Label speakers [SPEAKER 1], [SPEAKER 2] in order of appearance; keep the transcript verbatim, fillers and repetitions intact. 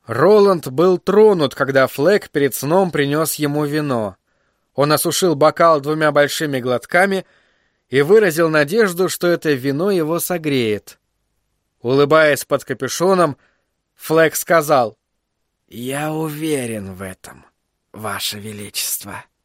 [SPEAKER 1] Роланд был тронут, когда Флэг перед сном принес ему вино. Он осушил бокал двумя большими глотками и выразил надежду, что это вино его согреет. Улыбаясь под капюшоном, Флэг сказал: «Я уверен в этом, Ваше Величество».